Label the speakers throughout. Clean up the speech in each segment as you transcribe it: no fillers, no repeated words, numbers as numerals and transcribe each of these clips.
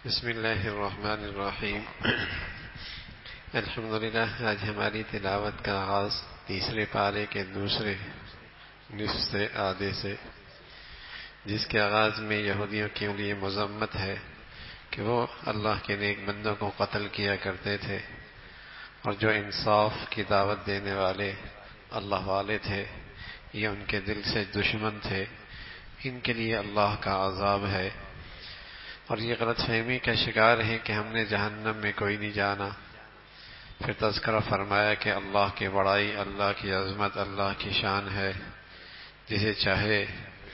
Speaker 1: بسم اللہ الرحمن الرحیم الحمدللہ۔ آج ہماری تلاوت کا آغاز تیسرے پارے کے دوسرے نصف سے آدھے سے، جس کے آغاز میں یہودیوں کے لیے مذمت ہے کہ وہ اللہ کے نیک بندوں کو قتل کیا کرتے تھے، اور جو انصاف کی دعوت دینے والے اللہ والے تھے یہ ان کے دل سے دشمن تھے، ان کے لیے اللہ کا عذاب ہے، اور یہ غلط فہمی کا شکار ہیں کہ ہم نے جہنم میں کوئی نہیں جانا۔ پھر تذکرہ فرمایا کہ اللہ کی بڑائی، اللہ کی عظمت، اللہ کی شان ہے، جسے چاہے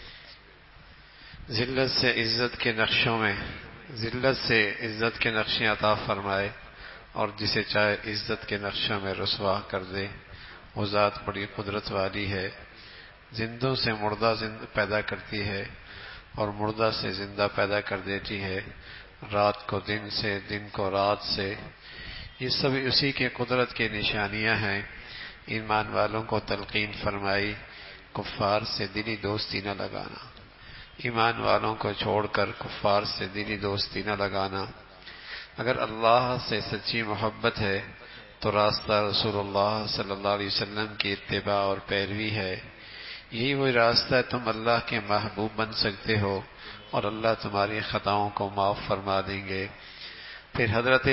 Speaker 1: ذلت سے عزت کے نقشیں عطا فرمائے، اور جسے چاہے عزت کے نقشوں میں رسوا کر دے۔ وہ ذات بڑی قدرت والی ہے، زندوں سے مردہ پیدا کرتی ہے اور مردہ سے زندہ پیدا کر دیتی ہے، رات کو دن سے، دن کو رات سے۔ یہ سب اسی کے قدرت کی نشانیاں ہیں۔ ایمان والوں کو تلقین فرمائی کفار سے دلی دوستی نہ لگانا، ایمان والوں کو چھوڑ کر کفار سے دلی دوستی نہ لگانا۔ اگر اللہ سے سچی محبت ہے تو راستہ رسول اللہ صلی اللہ علیہ وسلم کی اتباع اور پیروی ہے۔ یہی وہی راستہ ہے، تم اللہ کے محبوب بن سکتے ہو اور اللہ تمہاری خطاؤں کو معاف فرما دیں گے۔ پھر حضرت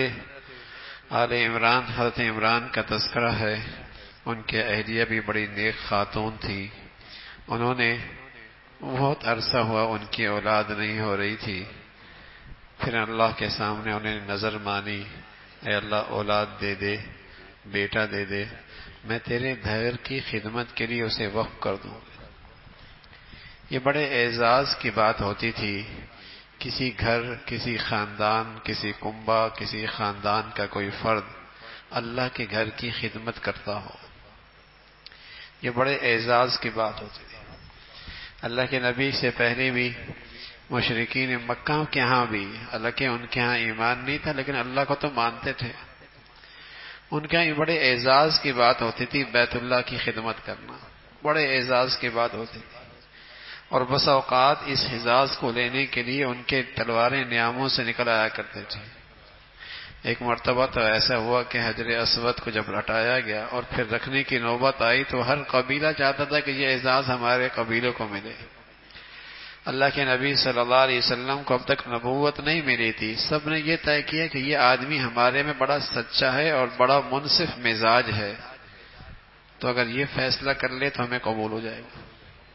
Speaker 1: عمران کا تذکرہ ہے۔ ان کے اہلیہ بھی بڑی نیک خاتون تھی، انہوں نے بہت عرصہ ہوا ان کی اولاد نہیں ہو رہی تھی، پھر اللہ کے سامنے انہیں نظر مانی، اے اللہ اولاد دے دے، بیٹا دے دے، میں تیرے گھر کی خدمت کے لیے اسے وقف کر دوں۔ یہ بڑے اعزاز کی بات ہوتی تھی، کسی گھر، کسی خاندان، کسی کنبہ، کسی خاندان کا کوئی فرد اللہ کے گھر کی خدمت کرتا ہو، یہ بڑے اعزاز کی بات ہوتی تھی۔ اللہ کے نبی سے پہلے بھی مشرکین مکہ کے ہاں بھی، حالانکہ ان کے ہاں ایمان نہیں تھا لیکن اللہ کو تو مانتے تھے، ان کے ہاں یہ بڑے اعزاز کی بات ہوتی تھی بیت اللہ کی خدمت کرنا، بڑے اعزاز کی بات ہوتی تھی۔ اور بس اوقات اس اعزاز کو لینے کے لیے ان کے تلواریں نیاموں سے نکل آیا کرتے تھے۔ ایک مرتبہ تو ایسا ہوا کہ حجر اسود کو جب ہٹایا گیا اور پھر رکھنے کی نوبت آئی تو ہر قبیلہ چاہتا تھا کہ یہ اعزاز ہمارے قبیلوں کو ملے۔ اللہ کے نبی صلی اللہ علیہ وسلم کو اب تک نبوت نہیں ملی تھی، سب نے یہ طے کیا کہ یہ آدمی ہمارے میں بڑا سچا ہے اور بڑا منصف مزاج ہے، تو اگر یہ فیصلہ کر لے تو ہمیں قبول ہو جائے گا۔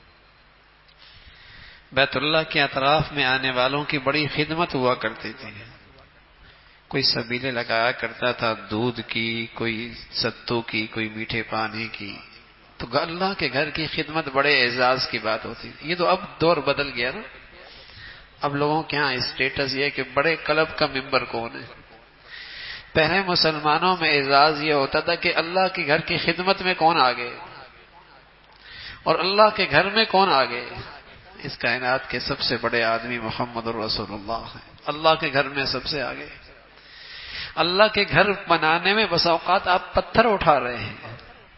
Speaker 1: بیت اللہ کے اطراف میں آنے والوں کی بڑی خدمت ہوا کرتی تھی، کوئی سبیلے لگایا کرتا تھا دودھ کی، کوئی ستو کی، کوئی میٹھے پانی کی، تو اللہ کے گھر کی خدمت بڑے اعزاز کی بات ہوتی تھی۔ یہ تو اب دور بدل گیا نا، اب لوگوں کے ہاں اسٹیٹس یہ ہے کہ بڑے کلب کا ممبر کون ہے۔ پہلے مسلمانوں میں اعزاز یہ ہوتا تھا کہ اللہ کے گھر کی خدمت میں کون آگے، اور اللہ کے گھر میں کون آگے۔ اس کائنات کے سب سے بڑے آدمی محمد الرسول اللہ ہیں، اللہ کے گھر میں سب سے آگے۔ اللہ کے گھر بنانے میں بس اوقات آپ پتھر اٹھا رہے ہیں،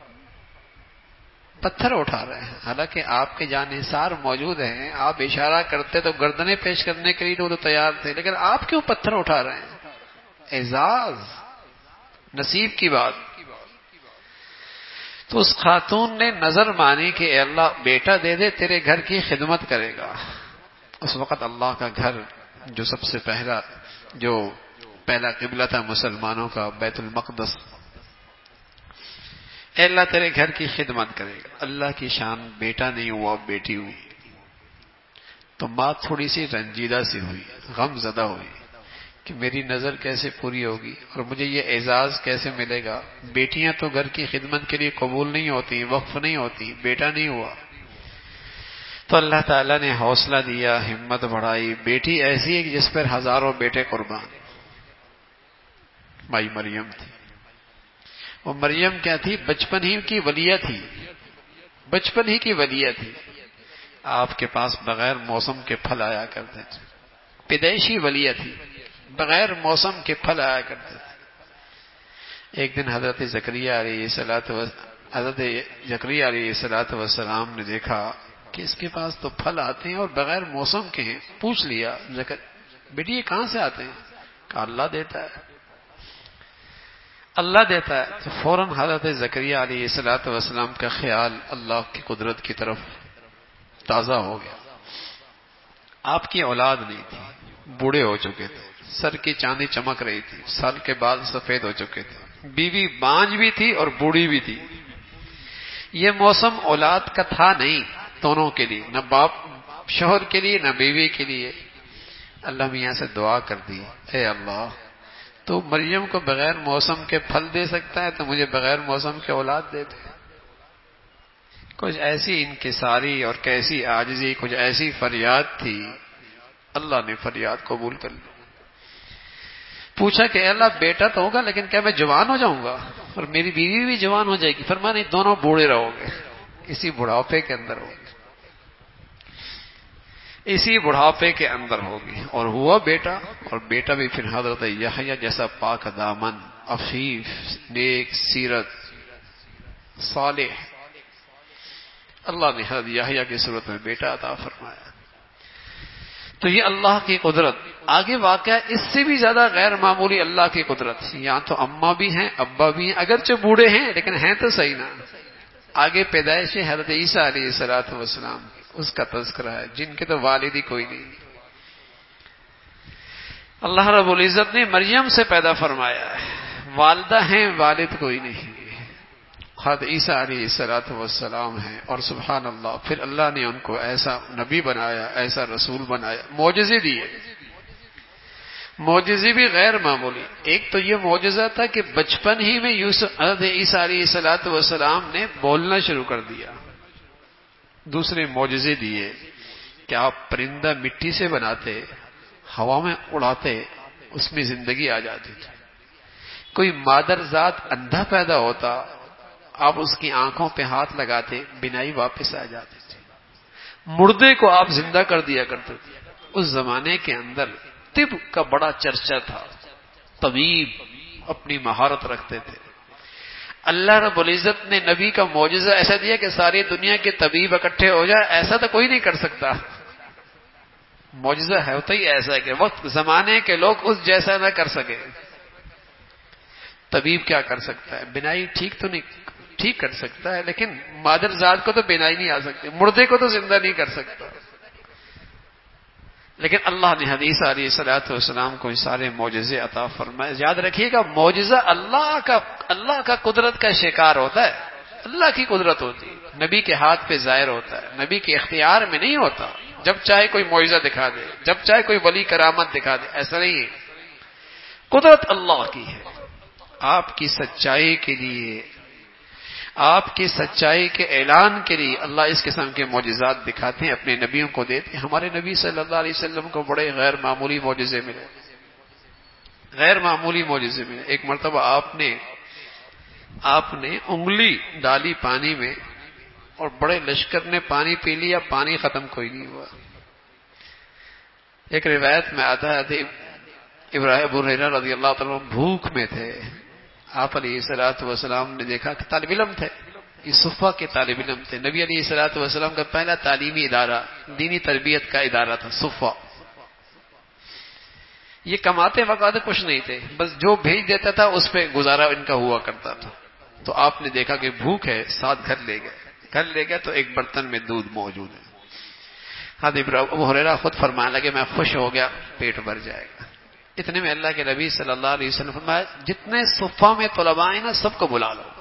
Speaker 1: حالانکہ آپ کے جانحصار موجود ہیں، آپ اشارہ کرتے تو گردنیں پیش کرنے کے لیے تو تیار تھے، لیکن آپ کیوں پتھر اٹھا رہے ہیں؟ اعزاز، نصیب کی بات۔ تو اس خاتون نے نظر مانی کہ اے اللہ بیٹا دے دے، تیرے گھر کی خدمت کرے گا۔ اس وقت اللہ کا گھر جو سب سے پہلا قبلہ تھا مسلمانوں کا، بیت المقدس، اے اللہ تیرے گھر کی خدمت کرے گا۔ اللہ کی شان، بیٹا نہیں ہوا، بیٹی ہوئی، تو ماں تھوڑی سی رنجیدہ سی ہوئی، غم زدہ ہوئی کہ میری نظر کیسے پوری ہوگی اور مجھے یہ اعزاز کیسے ملے گا۔ بیٹیاں تو گھر کی خدمت کے لیے قبول نہیں ہوتی، وقف نہیں ہوتی، بیٹا نہیں ہوا۔ تو اللہ تعالیٰ نے حوصلہ دیا، ہمت بڑھائی، بیٹی ایسی ہے کہ جس پر ہزاروں بیٹے قربان۔ مائی مریم تھی، وہ مریم کیا تھی؟ بچپن ہی کی ولیہ تھی، آپ کے پاس بغیر موسم کے پھل آیا کرتے تھے، پیدائشی ولیہ تھی، بغیر موسم کے پھل آیا کرتے تھے۔ ایک دن حضرت زکریا علیہ السلام نے دیکھا کہ اس کے پاس تو پھل آتے ہیں اور بغیر موسم کے ہیں، پوچھ لیا بیٹی یہ کہاں سے آتے ہیں؟ کہ اللہ دیتا ہے، اللہ دیتا ہے۔ تو فوراً حضرت زکریا علیہ السلام کا خیال اللہ کی قدرت کی طرف تازہ ہو گیا۔ آپ کی اولاد نہیں تھی، بوڑھے ہو چکے تھے، سر کی چاندی چمک رہی تھی، سر کے بال سفید ہو چکے تھے، بیوی بانج بھی تھی اور بوڑھی بھی تھی۔ یہ موسم اولاد کا تھا نہیں دونوں کے لیے، نہ باپ شوہر کے لیے نہ بیوی کے لیے۔ اللہ میاں سے دعا کر دی، اے اللہ تو مریم کو بغیر موسم کے پھل دے سکتا ہے تو مجھے بغیر موسم کے اولاد دے دے۔ کچھ ایسی انکساری اور کیسی عاجزی، کچھ ایسی فریاد تھی، اللہ نے فریاد قبول کر لی۔ پوچھا کہ اے اللہ بیٹا تو ہوگا لیکن کیا میں جوان ہو جاؤں گا اور میری بیوی بھی جوان ہو جائے گی؟ فرمایا نہیں، دونوں بوڑھے رہو گے، اسی بڑھاپے کے اندر ہوگی، اسی بڑھاپے کے اندر ہوگی۔ اور ہوا بیٹا، اور بیٹا بھی پھر حضرت یحییٰ جیسا پاک دامن، عفیف، نیک سیرت، صالح، اللہ نے حضرت یحییٰ کی صورت میں بیٹا عطا فرمایا۔ تو یہ اللہ کی قدرت۔ آگے واقعہ اس سے بھی زیادہ غیر معمولی اللہ کی قدرت۔ یہاں تو اماں بھی ہیں، ابا بھی ہیں، اگرچہ بوڑھے ہیں لیکن ہیں تو صحیح نا۔ آگے پیدائش حضرت عیسیٰ علیہ السلام کی، اس کا تذکرہ ہے، جن کے تو والد ہی کوئی نہیں۔ اللہ رب العزت نے مریم سے پیدا فرمایا ہے، والدہ ہیں، والد کوئی نہیں۔ حضرت عیسیٰ علیہ السلام ہیں، اور سبحان اللہ پھر اللہ نے ان کو ایسا نبی بنایا، ایسا رسول بنایا، معجزے دیے، معجزے بھی غیر معمولی۔ ایک تو یہ معجزہ تھا کہ بچپن ہی میں حضرت عیسیٰ علیہ السلام نے بولنا شروع کر دیا۔ دوسرے معجزے دیے کہ آپ پرندہ مٹی سے بناتے، ہوا میں اڑاتے، اس میں زندگی آ جاتی تھی۔ کوئی مادر ذات اندھا پیدا ہوتا، آپ اس کی آنکھوں پہ ہاتھ لگاتے، بینائی واپس آ جاتی تھی۔ مردے کو آپ زندہ کر دیا کرتے تھے۔ اس زمانے کے اندر طب کا بڑا چرچا تھا، طبیب اپنی مہارت رکھتے تھے۔ اللہ رب العزت نے نبی کا معجزہ ایسا دیا کہ ساری دنیا کے طبیب اکٹھے ہو جائے، ایسا تو کوئی نہیں کر سکتا۔ معجزہ ہے ہوتا ہی ایسا ہے کہ وقت زمانے کے لوگ اس جیسا نہ کر سکے۔ طبیب کیا کر سکتا ہے؟ بینائی ٹھیک تو نہیں، ٹھیک کر سکتا ہے لیکن مادر ذات کو تو بینائی نہیں آ سکتی، مردے کو تو زندہ نہیں کر سکتا۔ لیکن اللہ نے حدیث علیہ السلام کو سارے معجزے عطا فرمائے۔ یاد رکھیے گا، معجزہ اللہ کا قدرت کا شکار ہوتا ہے، اللہ کی قدرت ہوتی ہے، نبی کے ہاتھ پہ ظاہر ہوتا ہے، نبی کے اختیار میں نہیں ہوتا۔ جب چاہے کوئی معجزہ دکھا دے، جب چاہے کوئی ولی کرامت دکھا دے، ایسا نہیں ہے، قدرت اللہ کی ہے۔ آپ کی سچائی کے لیے، آپ کی سچائی کے اعلان کے لیے اللہ اس قسم کے معجزات دکھاتے ہیں، اپنے نبیوں کو دیتے ہیں۔ ہمارے نبی صلی اللہ علیہ وسلم کو بڑے غیر معمولی معجزے ملے، غیر معمولی معجزے ملے۔ ایک مرتبہ آپ نے انگلی ڈالی پانی میں اور بڑے لشکر نے پانی پی لیا، پانی ختم کوئی نہیں ہوا۔ ایک روایت میں آتا ہے ابراہیم ابو ہریرہ رضی اللہ تعالیٰ بھوک میں تھے، آپ علیہ السلام نے دیکھا کہ طالب علم تھے، یہ صفہ کے طالب علم تھے۔ نبی علیہ السلام کا پہلا تعلیمی ادارہ، دینی تربیت کا ادارہ تھا صفہ۔ یہ کماتے وقاتے کچھ نہیں تھے، بس جو بھیج دیتا تھا اس پہ گزارا ان کا ہوا کرتا تھا۔ تو آپ نے دیکھا کہ بھوک ہے، ساتھ گھر لے گئے تو ایک برتن میں دودھ موجود ہے۔ حضرت ابو ہریرہ خود فرمانے لگے میں خوش ہو گیا، پیٹ بھر جائے گا۔ اتنے میں اللہ کے نبی صلی اللہ علیہ وسلم فرمایا جتنے صفہ میں طلباء ہیں نا سب کو بلا لو،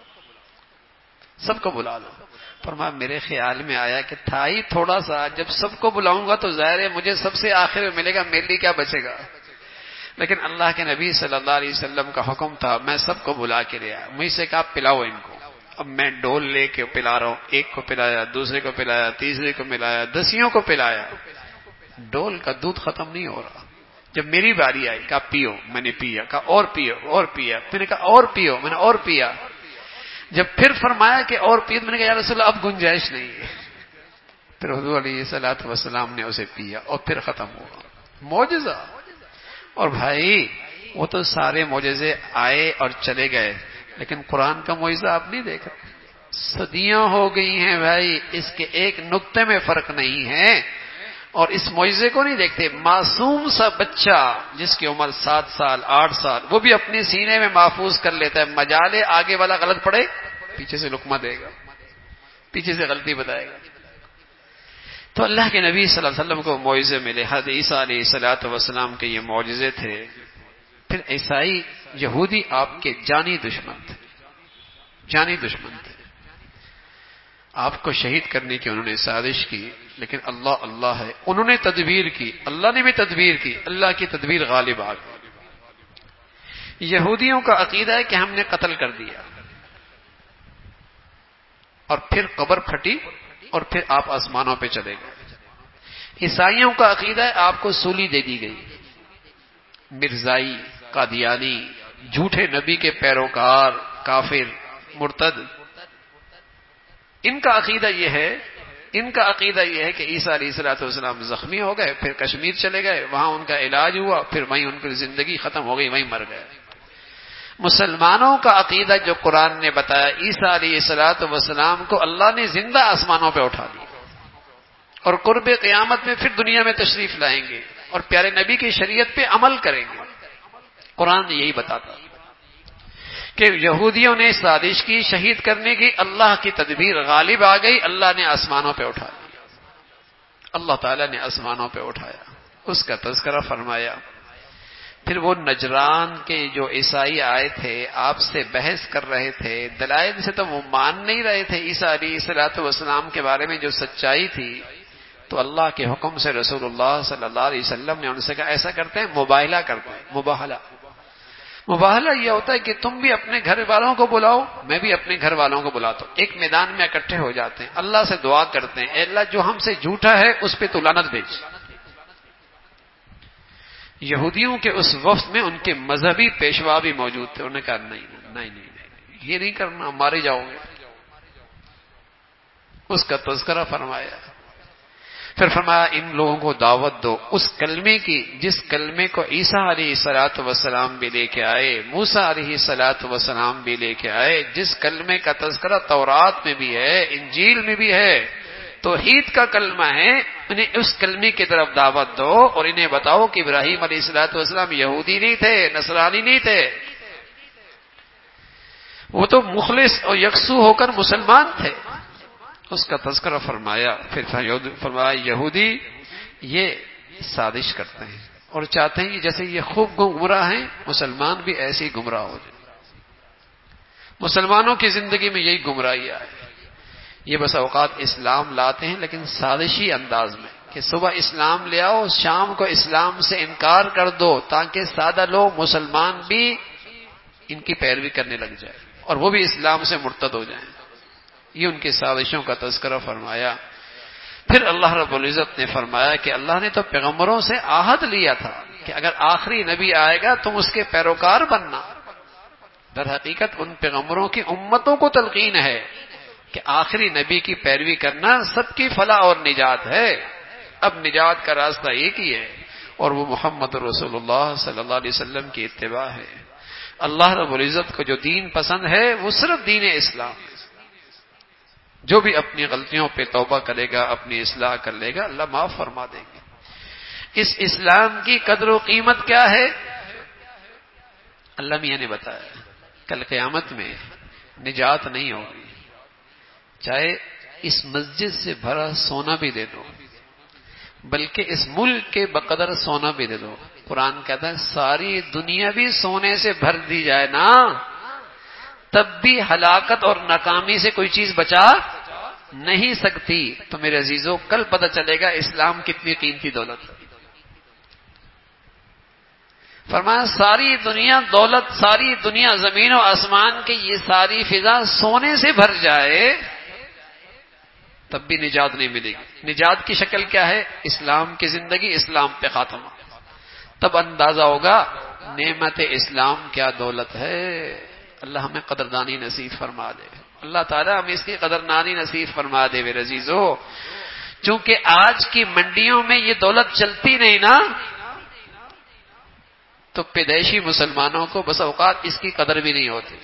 Speaker 1: سب کو بلا لو۔ فرمایا میرے خیال میں آیا کہ تھا ہی تھوڑا سا، جب سب کو بلاؤں گا تو ظاہر ہے مجھے سب سے آخر میں ملے گا، میرے لیے کیا بچے گا۔ لیکن اللہ کے نبی صلی اللہ علیہ وسلم کا حکم تھا، میں سب کو بلا کے لیا، مجھ سے کہا پلاؤ ان کو۔ اب میں ڈول لے کے پلا رہا ہوں، ایک کو پلایا، دوسرے کو پلایا، تیسرے کو پلایا، دسیوں کو پلایا، ڈول کا دودھ ختم نہیں ہو رہا۔ جب میری باری آئی کہا پیو، میں نے پیا، کہا اور پیو، اور پیا، میں نے کہا اور پیو، میں نے اور پیا۔ جب پھر فرمایا کہ اور پیو، میں نے کہا یا رسول اللہ اب گنجائش نہیں ہے۔ پھر حضور علیہ السلام نے اسے پیا اور پھر ختم ہوا۔ معجزہ۔ اور بھائی وہ تو سارے معجزے آئے اور چلے گئے، لیکن قرآن کا معجزہ آپ نہیں دیکھ رہے، صدیاں ہو گئی ہیں بھائی، اس کے ایک نقطے میں فرق نہیں ہے۔ اور اس معجزے کو نہیں دیکھتے. معصوم سا بچہ جس کی عمر 7 سال 8 سال وہ بھی اپنے سینے میں محفوظ کر لیتا ہے. مجالے آگے والا غلط پڑے پیچھے سے لقمہ دے گا, پیچھے سے غلطی بتائے گا. تو اللہ کے نبی صلی اللہ علیہ وسلم کو معجزے ملے. حضرت عیسیٰ علیہ الصلوۃ والسلام کے یہ معجزے تھے. پھر عیسائی یہودی آپ کے جانی دشمن تھے, جانی دشمن تھے. آپ کو شہید کرنے کی انہوں نے سازش کی, لیکن اللہ اللہ ہے, انہوں نے تدبیر کی, اللہ نے بھی تدبیر کی, اللہ کی تدبیر غالب آ گئی. یہودیوں کا عقیدہ ہے کہ ہم نے قتل کر دیا, اور پھر قبر پھٹی, اور پھر آپ آسمانوں پہ چلے گئے. عیسائیوں کا عقیدہ ہے آپ کو سولی دے دی گئی. مرزائی, قادیانی, جھوٹے نبی کے پیروکار, کافر, مرتد, ان کا عقیدہ یہ ہے کہ عیسیٰ علیہ الصلوۃ والسلام زخمی ہو گئے, پھر کشمیر چلے گئے, وہاں ان کا علاج ہوا, پھر وہیں ان کی زندگی ختم ہو گئی, وہیں مر گئے. مسلمانوں کا عقیدہ جو قرآن نے بتایا, عیسیٰ علیہ الصلوۃ والسلام کو اللہ نے زندہ آسمانوں پہ اٹھا دیا, اور قرب قیامت میں پھر دنیا میں تشریف لائیں گے, اور پیارے نبی کی شریعت پہ عمل کریں گے. قرآن یہی بتاتا کہ یہودیوں نے سازش کی شہید کرنے کی, اللہ کی تدبیر غالب آ گئی, اللہ نے آسمانوں پہ اٹھا دیا, اللہ تعالیٰ نے آسمانوں پہ اٹھایا. اس کا تذکرہ فرمایا. پھر وہ نجران کے جو عیسائی آئے تھے آپ سے بحث کر رہے تھے, دلائل سے تو وہ مان نہیں رہے تھے عیسیٰ علیہ الصلوۃ والسلام کے بارے میں جو سچائی تھی, تو اللہ کے حکم سے رسول اللہ صلی اللہ علیہ وسلم نے ان سے کہا ایسا کرتے ہیں, مباہلہ کرتے ہیں. مباہلہ یہ ہوتا ہے کہ تم بھی اپنے گھر والوں کو بلاؤ, میں بھی اپنے گھر والوں کو بلاتا ہوں, ایک میدان میں اکٹھے ہو جاتے ہیں, اللہ سے دعا کرتے ہیں, اے اللہ جو ہم سے جھوٹا ہے اس پہ تو لعنت بھیج. یہودیوں کے اس وفد میں ان کے مذہبی پیشوا بھی موجود تھے. انہوں نے کہا نہیں, یہ نہیں کرنا, مارے جاؤ گے. اس کا تذکرہ فرمایا. پھر فرمایا ان لوگوں کو دعوت دو اس کلمے کی جس کلمے کو عیسیٰ علیہ الصلوۃ والسلام بھی لے کے آئے, موسیٰ علیہ الصلوۃ والسلام بھی لے کے آئے, جس کلمے کا تذکرہ تورات میں بھی ہے, انجیل میں بھی ہے, توحید کا کلمہ ہے. انہیں اس کلمے کی طرف دعوت دو, اور انہیں بتاؤ کہ ابراہیم علیہ الصلوۃ والسلام یہودی نہیں تھے, نصرانی نہیں تھے, وہ تو مخلص اور یکسو ہو کر مسلمان تھے. اس کا تذکرہ فرمایا. پھر فرمایا یہودی یہ سازش کرتے ہیں اور چاہتے ہیں کہ جیسے یہ خوب گمراہ ہیں, مسلمان بھی ایسے ہی گمراہ ہو جائیں. مسلمانوں کی زندگی میں یہی گمراہی آئے. یہ بس اوقات اسلام لاتے ہیں لیکن سازشی انداز میں, کہ صبح اسلام لے آؤ, شام کو اسلام سے انکار کر دو, تاکہ سادہ لوگ مسلمان بھی ان کی پیروی کرنے لگ جائے اور وہ بھی اسلام سے مرتد ہو جائیں. یہ ان کی سازشوں کا تذکرہ فرمایا. پھر اللہ رب العزت نے فرمایا کہ اللہ نے تو پیغمبروں سے عہد لیا تھا کہ اگر آخری نبی آئے گا تم اس کے پیروکار بننا. در حقیقت ان پیغمبروں کی امتوں کو تلقین ہے کہ آخری نبی کی پیروی کرنا سب کی فلاح اور نجات ہے. اب نجات کا راستہ ایک ہی ہے, اور وہ محمد رسول اللہ صلی اللہ علیہ وسلم کی اتباع ہے. اللہ رب العزت کو جو دین پسند ہے وہ صرف دین اسلام ہے. جو بھی اپنی غلطیوں پہ توبہ کرے گا, اپنی اصلاح کر لے گا, اللہ معاف فرما دیں گے. اس اسلام کی قدر و قیمت کیا ہے اللہ میاں نے بتایا. کل قیامت میں نجات نہیں ہوگی, چاہے اس مسجد سے بھرا سونا بھی دے دو, بلکہ اس ملک کے بقدر سونا بھی دے دو. قرآن کہتا ہے ساری دنیا بھی سونے سے بھر دی جائے نا, تب بھی ہلاکت اور ناکامی سے کوئی چیز بچا نہیں سکتی. تو میرے عزیزوں کل پتہ چلے گا اسلام کتنی قیمتی دولت ہے. فرمایا ساری دنیا دولت, ساری دنیا زمین و آسمان کی یہ ساری فضا سونے سے بھر جائے تب بھی نجات نہیں ملے گی. نجات کی شکل کیا ہے؟ اسلام کی زندگی, اسلام پہ خاتمہ. تب اندازہ ہوگا نعمت اسلام کیا دولت ہے. اللہ ہمیں قدردانی نصیب فرما دے. اللہ تعالیٰ ہمیں اس کی قدردانی نصیب فرما دے. میرے عزیزو چونکہ آج کی منڈیوں میں یہ دولت چلتی نہیں نا, تو پیدائشی مسلمانوں کو بس اوقات اس کی قدر بھی نہیں ہوتی.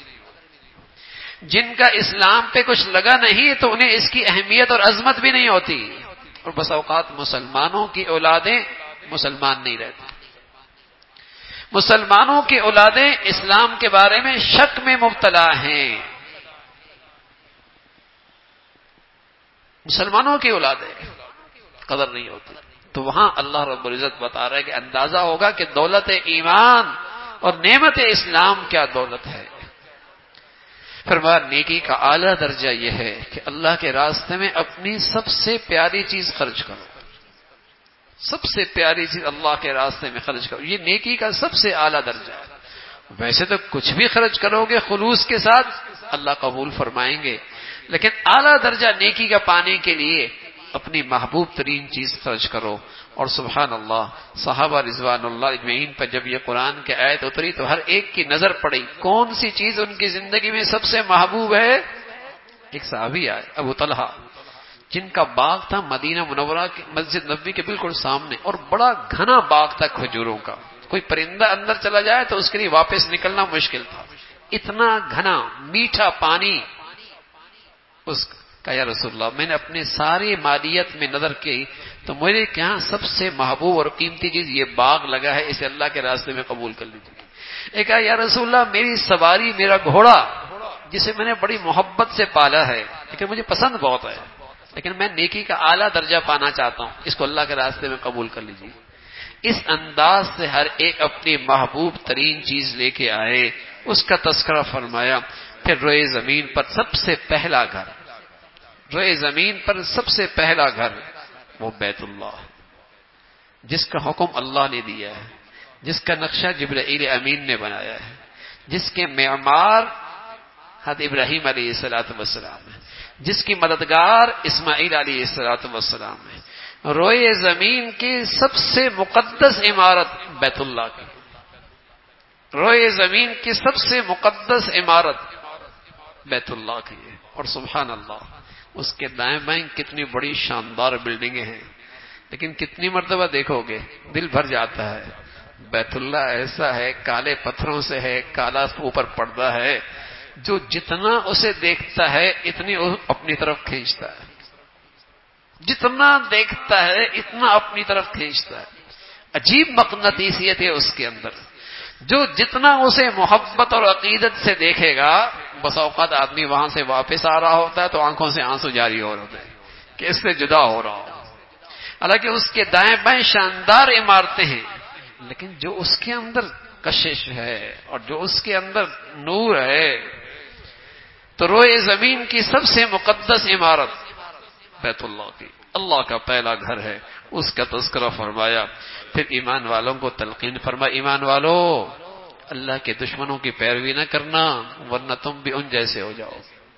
Speaker 1: جن کا اسلام پہ کچھ لگا نہیں تو انہیں اس کی اہمیت اور عظمت بھی نہیں ہوتی. اور بس اوقات مسلمانوں کی اولادیں مسلمان نہیں رہتے، مسلمانوں کی اولادیں اسلام کے بارے میں شک میں مبتلا ہیں، مسلمانوں کی اولادیں قدر نہیں ہوتی۔ تو وہاں اللہ رب العزت بتا رہا ہے کہ اندازہ ہوگا کہ دولت ایمان اور نعمت اسلام کیا دولت ہے۔ فرمایا نیکی کا اعلیٰ درجہ یہ ہے کہ اللہ کے راستے میں اپنی سب سے پیاری چیز خرچ کرو، سب سے پیاری چیز اللہ کے راستے میں خرچ کرو، یہ نیکی کا سب سے اعلیٰ درجہ ہے۔ ویسے تو کچھ بھی خرچ کرو گے خلوص کے ساتھ اللہ قبول فرمائیں گے، لیکن اعلیٰ درجہ نیکی کا پانے کے لیے اپنی محبوب ترین چیز خرچ کرو۔ اور سبحان اللہ، صحابہ رضوان اللہ اجمعین پر جب یہ قرآن کی آیت اتری تو ہر ایک کی نظر پڑی کون سی چیز ان کی زندگی میں سب سے محبوب ہے۔ ایک صحابی آئے ابو طلحہ، جن کا باغ تھا مدینہ منورہ کی مسجد نبوی کے بالکل سامنے، اور بڑا گھنا باغ تھا کھجوروں کا، کوئی پرندہ اندر چلا جائے تو اس کے لیے واپس نکلنا مشکل تھا، اتنا گھنا میٹھا پانی۔ اس کا یا رسول اللہ، میں نے اپنے ساری مالیت میں نظر کی تو میرے کہاں سب سے محبوب اور قیمتی چیز یہ باغ لگا ہے، اسے اللہ کے راستے میں قبول کر لیجیے۔ ایک کہا یا رسول اللہ، میری سواری، میرا گھوڑا جسے میں نے بڑی محبت سے پالا ہے لیکن مجھے پسند بہت ہے، لیکن میں نیکی کا اعلیٰ درجہ پانا چاہتا ہوں، اس کو اللہ کے راستے میں قبول کر لیجیے۔ اس انداز سے ہر ایک اپنی محبوب ترین چیز لے کے آئے، اس کا تذکرہ فرمایا۔ پھر روئے زمین پر سب سے پہلا گھر، روئے زمین پر سب سے پہلا گھر وہ بیت اللہ، جس کا حکم اللہ نے دیا ہے، جس کا نقشہ جبرائیل امین نے بنایا ہے، جس کے معمار حضرت ابراہیم علیہ السلام ہے، جس کی مددگار اسماعیل علیہ السلام ہے۔ روئے زمین کی سب سے مقدس عمارت بیت اللہ کی، روئے زمین کی سب سے مقدس عمارت بیت اللہ کی ہے۔ اور سبحان اللہ، اس کے دائیں بائیں کتنی بڑی شاندار بلڈنگیں ہیں، لیکن کتنی مرتبہ دیکھو گے دل بھر جاتا ہے۔ بیت اللہ ایسا ہے، کالے پتھروں سے ہے، کالا اوپر پردہ ہے، جو جتنا اسے دیکھتا ہے اتنی اپنی طرف کھینچتا ہے، جتنا دیکھتا ہے اتنا اپنی طرف کھینچتا ہے۔ عجیب مقناطیسیت ہے اس کے اندر، جو جتنا اسے محبت اور عقیدت سے دیکھے گا، بس اوقات آدمی وہاں سے واپس آ رہا ہوتا ہے تو آنکھوں سے آنسو جاری ہو رہے ہیں کہ اس سے جدا ہو رہا ہو۔ حالانکہ اس کے دائیں بائیں شاندار عمارتیں ہیں، لیکن جو اس کے اندر کشش ہے اور جو اس کے اندر نور ہے، تو روئے زمین کی سب سے مقدس عمارت بیت اللہ کی، اللہ کا پہلا گھر ہے، اس کا تذکرہ فرمایا۔ پھر ایمان والوں کو تلقین فرمایا، ایمان والو اللہ کے دشمنوں کی پیروی نہ کرنا ورنہ تم بھی ان جیسے ہو جاؤ،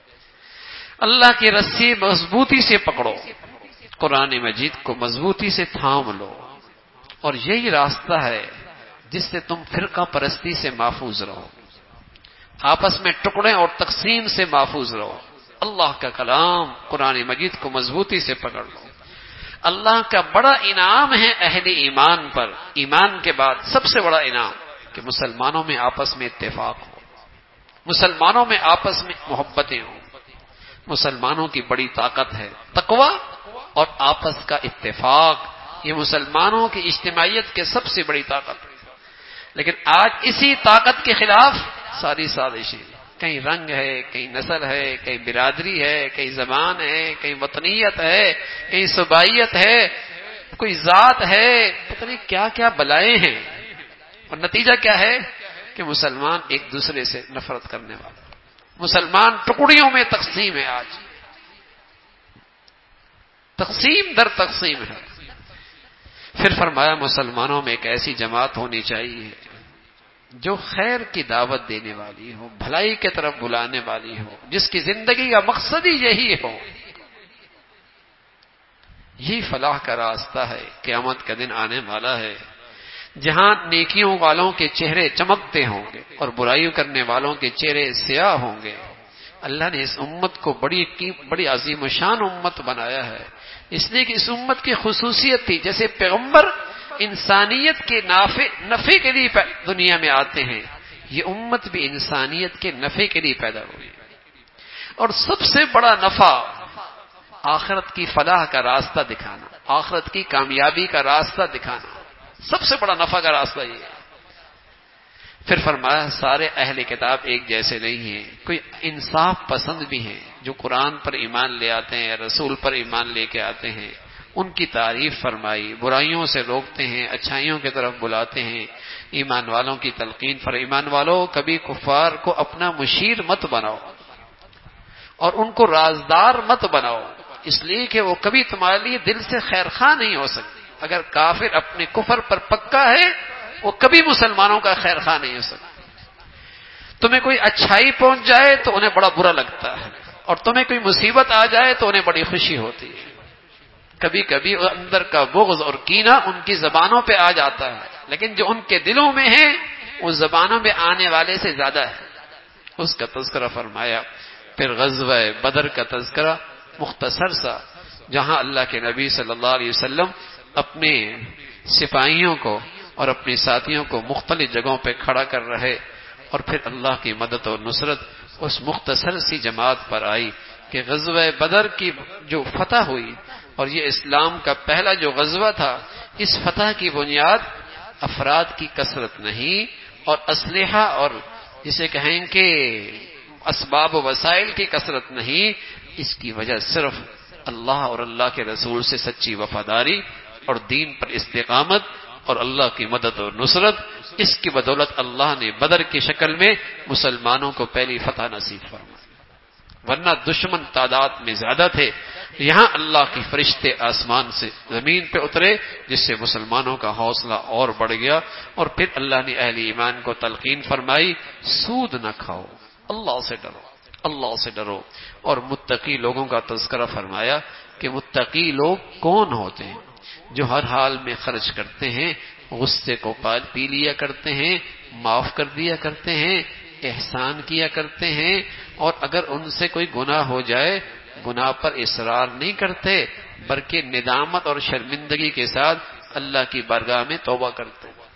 Speaker 1: اللہ کی رسی مضبوطی سے پکڑو، قرآن مجید کو مضبوطی سے تھام لو، اور یہی راستہ ہے جس سے تم فرقہ پرستی سے محفوظ رہو، آپس میں ٹکڑے اور تقسیم سے محفوظ رہو، اللہ کا کلام قرآن مجید کو مضبوطی سے پکڑ لو۔ اللہ کا بڑا انعام ہے اہل ایمان پر، ایمان کے بعد سب سے بڑا انعام کہ مسلمانوں میں آپس میں اتفاق ہو، مسلمانوں میں آپس میں محبتیں ہوں۔ مسلمانوں کی بڑی طاقت ہے تقوی اور آپس کا اتفاق، یہ مسلمانوں کی اجتماعیت کے سب سے بڑی طاقت ہے۔ لیکن آج اسی طاقت کے خلاف ساری سازشیں، کہیں رنگ ہے، کہیں نسل ہے، کہیں برادری ہے، کہیں زبان ہے، کہیں وطنیت ہے، کہیں صوبائیت ہے، کوئی ذات ہے، پتہ نہیں کیا کیا بلائیں ہیں، اور نتیجہ کیا ہے کہ مسلمان ایک دوسرے سے نفرت کرنے والا، مسلمان ٹکڑیوں میں تقسیم ہے، آج تقسیم در تقسیم ہے۔ پھر فرمایا مسلمانوں میں ایک ایسی جماعت ہونی چاہیے جو خیر کی دعوت دینے والی ہو، بھلائی کی طرف بلانے والی ہو، جس کی زندگی کا مقصد ہی یہی ہو۔ یہ فلاح کا راستہ ہے، قیامت کا دن آنے والا ہے جہاں نیکیوں والوں کے چہرے چمکتے ہوں گے اور برائیوں کرنے والوں کے چہرے سیاہ ہوں گے۔ اللہ نے اس امت کو بڑی عظیم و شان امت بنایا ہے، اس لیے کہ اس امت کی خصوصیت تھی، جیسے پیغمبر انسانیت کے نفع کے لیے دنیا میں آتے ہیں، یہ امت بھی انسانیت کے نفع کے لیے پیدا ہوئی، اور سب سے بڑا نفع آخرت کی فلاح کا راستہ دکھانا۔ آخرت کی کامیابی کا راستہ دکھانا، سب سے بڑا نفع کا راستہ یہ ہے۔ پھر فرمایا سارے اہل کتاب ایک جیسے نہیں ہیں، کوئی انصاف پسند بھی ہیں جو قرآن پر ایمان لے آتے ہیں، رسول پر ایمان لے کے آتے ہیں، ان کی تعریف فرمائی، برائیوں سے روکتے ہیں، اچھائیوں کی طرف بلاتے ہیں، ایمان والوں کی تلقین ایمان والوں کبھی کفار کو اپنا مشیر مت بناؤ اور ان کو رازدار مت بناؤ، اس لیے کہ وہ کبھی تمہارے لیے دل سے خیر خواہ نہیں ہو سکتے۔ اگر کافر اپنے کفر پر پکا ہے وہ کبھی مسلمانوں کا خیر خواہ نہیں ہو سکتا۔ تمہیں کوئی اچھائی پہنچ جائے تو انہیں بڑا برا لگتا ہے، اور تمہیں کوئی مصیبت آ جائے تو انہیں بڑی خوشی ہوتی ہے۔ کبھی کبھی اندر کا بغض اور کینہ ان کی زبانوں پہ آ جاتا ہے، لیکن جو ان کے دلوں میں ہے وہ زبانوں میں آنے والے سے زیادہ ہے۔ اس کا تذکرہ فرمایا۔ پھر غزوہ بدر کا تذکرہ مختصر سا، جہاں اللہ کے نبی صلی اللہ علیہ وسلم اپنے سپاہیوں کو اور اپنے ساتھیوں کو مختلف جگہوں پہ کھڑا کر رہے، اور پھر اللہ کی مدد اور نصرت اس مختصر سی جماعت پر آئی کہ غزوہ بدر کی جو فتح ہوئی، اور یہ اسلام کا پہلا جو غزوہ تھا، اس فتح کی بنیاد افراد کی کثرت نہیں اور اسلحہ اور جسے کہیں کہ اسباب و وسائل کی کثرت نہیں، اس کی وجہ صرف اللہ اور اللہ کے رسول سے سچی وفاداری اور دین پر استقامت اور اللہ کی مدد اور نصرت، اس کی بدولت اللہ نے بدر کی شکل میں مسلمانوں کو پہلی فتح نصیب فرمائی، ورنہ دشمن تعداد میں زیادہ تھے۔ یہاں اللہ کے فرشتے آسمان سے زمین پہ اترے، جس سے مسلمانوں کا حوصلہ اور بڑھ گیا، اور پھر اللہ نے اہل ایمان کو تلقین فرمائی، سود نہ کھاؤ، اللہ سے ڈرو، اللہ سے ڈرو، اور متقی لوگوں کا تذکرہ فرمایا کہ متقی لوگ کون ہوتے ہیں؟ جو ہر حال میں خرچ کرتے ہیں، غصے کو پی لیا کرتے ہیں، معاف کر دیا کرتے ہیں، احسان کیا کرتے ہیں، اور اگر ان سے کوئی گناہ ہو جائے گناہ پر اصرار نہیں کرتے، بلکہ ندامت اور شرمندگی کے ساتھ اللہ کی بارگاہ میں توبہ کرتے ہیں،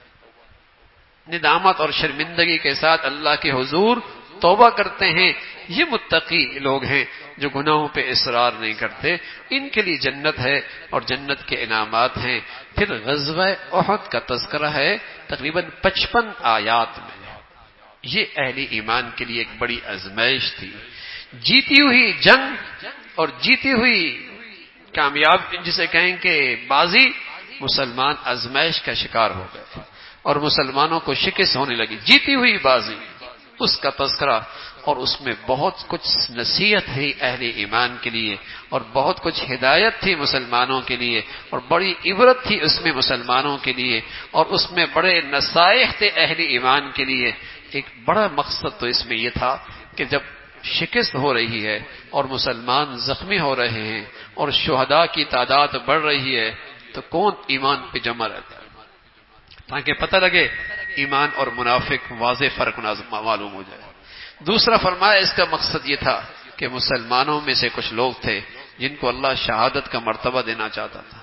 Speaker 1: ندامت اور شرمندگی کے ساتھ اللہ کے حضور توبہ کرتے ہیں، یہ متقی لوگ ہیں جو گناہوں پہ اصرار نہیں کرتے، ان کے لیے جنت ہے اور جنت کے انعامات ہیں۔ پھر غزوہ احد کا تذکرہ ہے تقریباً 55 آیات میں۔ یہ اہل ایمان کے لیے ایک بڑی آزمائش تھی، جیتی ہوئی جنگ اور جیتی ہوئی کامیاب جسے کہیں کہ بازی، مسلمان آزمائش کا شکار ہو گئے اور مسلمانوں کو شکست ہونے لگی، جیتی ہوئی بازی، اس کا تذکرہ، اور اس میں بہت کچھ نصیحت ہے اہل ایمان کے لیے، اور بہت کچھ ہدایت تھی مسلمانوں کے لیے، اور بڑی عبرت تھی اس میں مسلمانوں کے لیے، اور اس میں بڑے نصائح تھے اہل ایمان کے لیے۔ ایک بڑا مقصد تو اس میں یہ تھا کہ جب شکست ہو رہی ہے اور مسلمان زخمی ہو رہے ہیں اور شہداء کی تعداد بڑھ رہی ہے تو کون ایمان پہ جمع رہتا ہے، تاکہ پتہ لگے ایمان اور منافق واضح فرق معلوم ہو جائے۔ دوسرا فرمایا اس کا مقصد یہ تھا کہ مسلمانوں میں سے کچھ لوگ تھے جن کو اللہ شہادت کا مرتبہ دینا چاہتا تھا،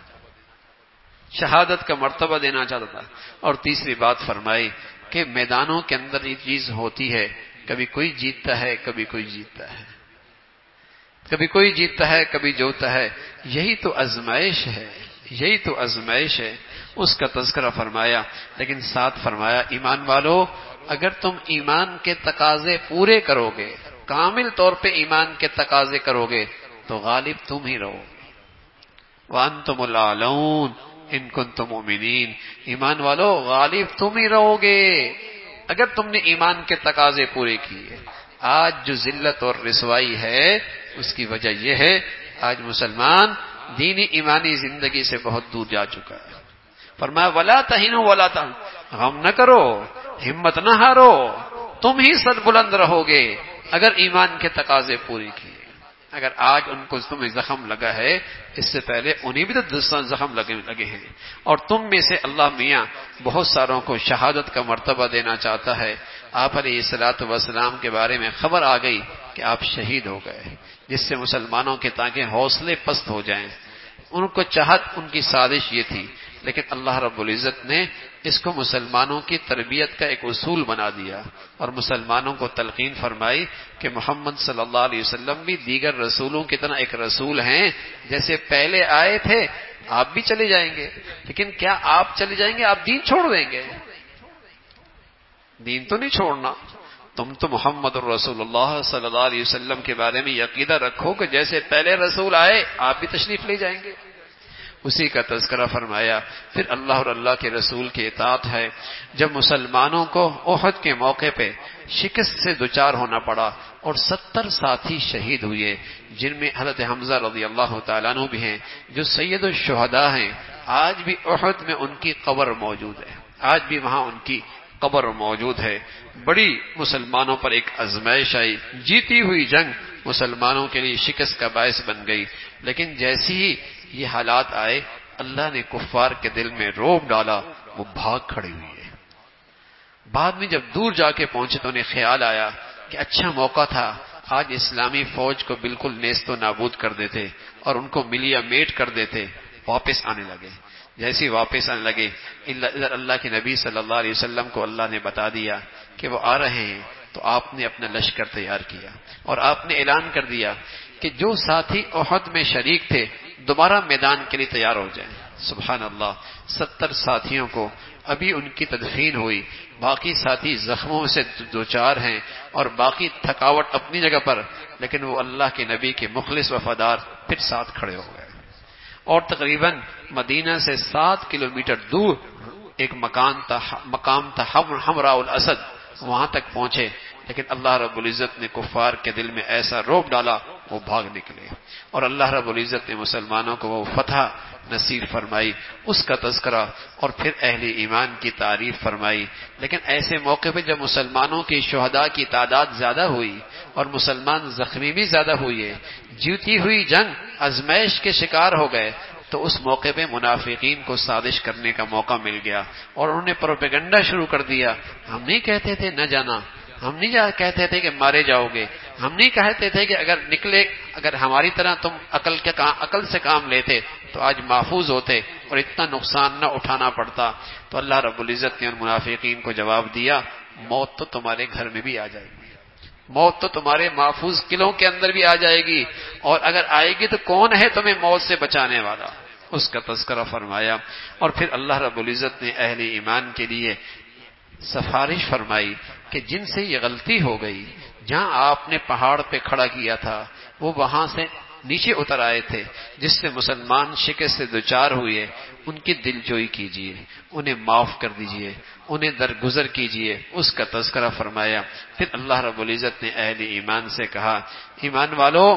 Speaker 1: شہادت کا مرتبہ دینا چاہتا تھا۔ اور تیسری بات فرمائی کہ میدانوں کے اندر یہ چیز ہوتی ہے، کبھی کوئی جیتتا ہے کبھی کوئی جیتتا ہے، کبھی کوئی جیتتا ہے کبھی جوتا ہے، یہی تو آزمائش ہے، یہی تو آزمائش ہے۔ اس کا تذکرہ فرمایا، لیکن ساتھ فرمایا ایمان والو، اگر تم ایمان کے تقاضے پورے کرو گے، کامل طور پہ ایمان کے تقاضے کرو گے تو غالب تم ہی رہو گے، وَأَنْتُمُ الْأَعْلَوْنَ إِن كُنتُم مُؤْمِنِينَ، ایمان والو غالب تم ہی رہو گے اگر تم نے ایمان کے تقاضے پورے کیے۔ آج جو ذلت اور رسوائی ہے اس کی وجہ یہ ہے آج مسلمان دینی ایمانی زندگی سے بہت دور جا چکا ہے۔ فرمایا وَلَا تَهِنُوا وَلَا تَحْزَنُوا، غم نہ کرو، ہمت نہ ہارو، تم ہی سر بلند رہو گے اگر ایمان کے تقاضے پورے کیے۔ اگر آج ان کو تمہیں زخم لگا ہے، اس سے پہلے انہیں بھی تو زخم لگے ہیں، اور تم میں سے اللہ میاں بہت ساروں کو شہادت کا مرتبہ دینا چاہتا ہے۔ آپ علیہ الصلوۃ والسلام کے بارے میں خبر آ گئی کہ آپ شہید ہو گئے، جس سے مسلمانوں کے تاکہ حوصلے پست ہو جائیں، ان کو چاہت ان کی سازش یہ تھی لیکن اللہ رب العزت نے اس کو مسلمانوں کی تربیت کا ایک اصول بنا دیا اور مسلمانوں کو تلقین فرمائی کہ محمد صلی اللہ علیہ وسلم بھی دیگر رسولوں کی طرح ایک رسول ہیں، جیسے پہلے آئے تھے آپ بھی چلے جائیں گے، لیکن کیا آپ چلے جائیں گے، آپ دین چھوڑ دیں گے؟ دین تو نہیں چھوڑنا، تم تو محمد الرسول اللہ صلی اللہ علیہ وسلم کے بارے میں عقیدہ رکھو کہ جیسے پہلے رسول آئے آپ بھی تشریف لے جائیں گے، اسی کا تذکرہ فرمایا۔ پھر اللہ اور اللہ کے رسول کی اطاعت ہے۔ جب مسلمانوں کو احد کے موقع پہ شکست سے دوچار ہونا پڑا اور 70 ساتھی شہید ہوئے، جن میں حضرت حمزہ رضی اللہ تعالیٰ عنہ بھی ہیں، جو سید الشہداء ہیں، آج بھی احد میں ان کی قبر موجود ہے، آج بھی وہاں ان کی قبر موجود ہے۔ بڑی مسلمانوں پر ایک آزمائش آئی، جیتی ہوئی جنگ مسلمانوں کے لیے شکست کا باعث بن گئی، لیکن جیسی ہی یہ حالات آئے اللہ نے کفار کے دل میں رعب ڈالا، وہ بھاگ کھڑے ہوئے۔ بعد میں جب دور جا کے پہنچے تو انہیں خیال آیا کہ اچھا موقع تھا، آج اسلامی فوج کو بالکل نیست و نابود کر دیتے اور ان کو ملیا میٹ کر دیتے۔ واپس آنے لگے، جیسے واپس آنے لگے ادھر اللہ کے نبی صلی اللہ علیہ وسلم کو اللہ نے بتا دیا کہ وہ آ رہے ہیں، تو آپ نے اپنا لشکر تیار کیا اور آپ نے اعلان کر دیا کہ جو ساتھی احد میں شریک تھے دوبارہ میدان کے لیے تیار ہو جائیں۔ سبحان اللہ، 70 ساتھیوں کو ابھی ان کی تدفین ہوئی، باقی ساتھی زخموں سے دوچار ہیں اور باقی تھکاوٹ اپنی جگہ پر، لیکن وہ اللہ کے نبی کے مخلص وفادار پھر ساتھ کھڑے ہو گئے اور تقریباً مدینہ سے 7 کلومیٹر دور ایک مقام تھا حمراء الاسد، وہاں تک پہنچے، لیکن اللہ رب العزت نے کفار کے دل میں ایسا رعب ڈالا وہ بھاگ نکلے اور اللہ رب العزت نے مسلمانوں کو وہ فتح نصیب فرمائی، اس کا تذکرہ اور پھر اہل ایمان کی تعریف فرمائی۔ لیکن ایسے موقع پہ جب مسلمانوں کی شہداء کی تعداد زیادہ ہوئی اور مسلمان زخمی بھی زیادہ ہوئے، جیتی ہوئی جنگ آزمائش کے شکار ہو گئے، تو اس موقع پہ منافقین کو سازش کرنے کا موقع مل گیا اور انہوں نے پروپیگنڈا شروع کر دیا۔ ہم نہیں کہتے تھے نہ جانا، ہم نہیں کہتے تھے کہ مارے جاؤ گے، ہم نہیں کہتے تھے کہ اگر ہماری طرح تم عقل سے کام لیتے تو آج محفوظ ہوتے اور اتنا نقصان نہ اٹھانا پڑتا۔ تو اللہ رب العزت نے ان منافقین کو جواب دیا، موت تو تمہارے گھر میں بھی آ جائے گی، موت تو تمہارے محفوظ قلعوں کے اندر بھی آ جائے گی، اور اگر آئے گی تو کون ہے تمہیں موت سے بچانے والا، اس کا تذکرہ فرمایا۔ اور پھر اللہ رب العزت نے اہل ایمان کے لیے سفارش فرمائی کہ جن سے یہ غلطی ہو گئی، جہاں آپ نے پہاڑ پہ کھڑا کیا تھا وہ وہاں سے نیچے اتر آئے تھے، جس سے مسلمان شکست سے دوچار ہوئے، ان کی دل جوئی کیجیے، انہیں معاف کر دیجیے، انہیں درگزر کیجیے، اس کا تذکرہ فرمایا۔ پھر اللہ رب العزت نے اہل ایمان سے کہا، ایمان والو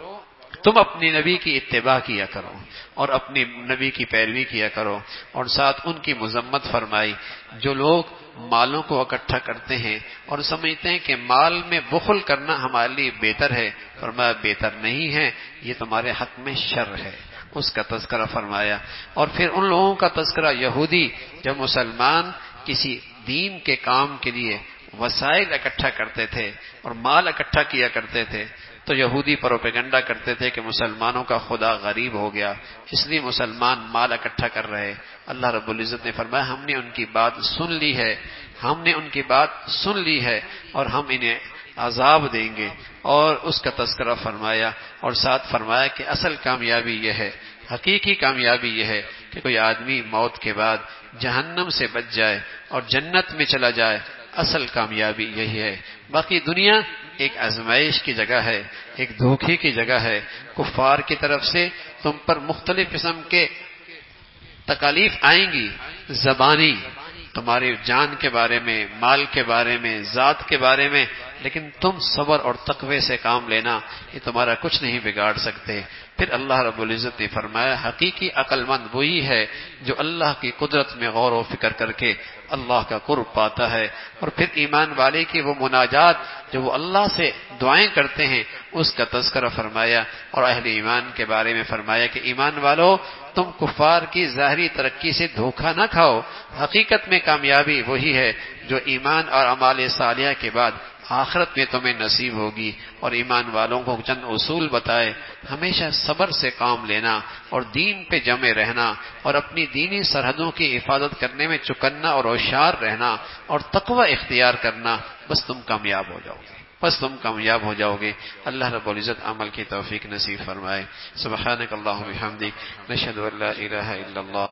Speaker 1: تم اپنی نبی کی اتباع کیا کرو اور اپنی نبی کی پیروی کیا کرو، اور ساتھ ان کی مذمت فرمائی جو لوگ مالوں کو اکٹھا کرتے ہیں اور سمجھتے ہیں کہ مال میں بخل کرنا ہمارے لیے بہتر ہے، فرمایا بہتر نہیں ہے، یہ تمہارے حق میں شر ہے، اس کا تذکرہ فرمایا۔ اور پھر ان لوگوں کا تذکرہ یہودی جب مسلمان کسی دین کے کام کے لیے وسائل اکٹھا کرتے تھے اور مال اکٹھا کیا کرتے تھے تو یہودی پروپیگنڈا کرتے تھے کہ مسلمانوں کا خدا غریب ہو گیا، اس لیے مسلمان مال اکٹھا کر رہے۔ اللہ رب العزت نے فرمایا ہم نے ان کی بات سن لی ہے، ہم نے ان کی بات سن لی ہے اور ہم انہیں عذاب دیں گے، اور اس کا تذکرہ فرمایا اور ساتھ فرمایا کہ اصل کامیابی یہ ہے، حقیقی کامیابی یہ ہے کہ کوئی آدمی موت کے بعد جہنم سے بچ جائے اور جنت میں چلا جائے، اصل کامیابی یہی ہے۔ باقی دنیا ایک آزمائش کی جگہ ہے، ایک دھوکے کی جگہ ہے، کفار کی طرف سے تم پر مختلف قسم کے تکالیف آئیں گی، زبانی، تمہاری جان کے بارے میں، مال کے بارے میں، ذات کے بارے میں، لیکن تم صبر اور تقوی سے کام لینا، یہ تمہارا کچھ نہیں بگاڑ سکتے۔ پھر اللہ رب العزت نے فرمایا حقیقی عقل مند وہی ہے جو اللہ کی قدرت میں غور و فکر کر کے اللہ کا قرب پاتا ہے۔ اور پھر ایمان والے کی وہ مناجات جو وہ اللہ سے دعائیں کرتے ہیں اس کا تذکرہ فرمایا، اور اہل ایمان کے بارے میں فرمایا کہ ایمان والو تم کفار کی ظاہری ترقی سے دھوکہ نہ کھاؤ، حقیقت میں کامیابی وہی ہے جو ایمان اور اعمال صالحہ کے بعد آخرت میں تمہیں نصیب ہوگی۔ اور ایمان والوں کو چند اصول بتائے، ہمیشہ صبر سے کام لینا اور دین پہ جمے رہنا اور اپنی دینی سرحدوں کی حفاظت کرنے میں چکنا اور ہوشیار رہنا اور تقوی اختیار کرنا، بس تم کامیاب ہو جاؤ گے، بس تم کامیاب ہو جاؤ گے۔ اللہ رب العزت عمل کی توفیق نصیب فرمائے۔ سبحانک اللہم و بحمدک، نشہد ان لا الہ الا اللہ۔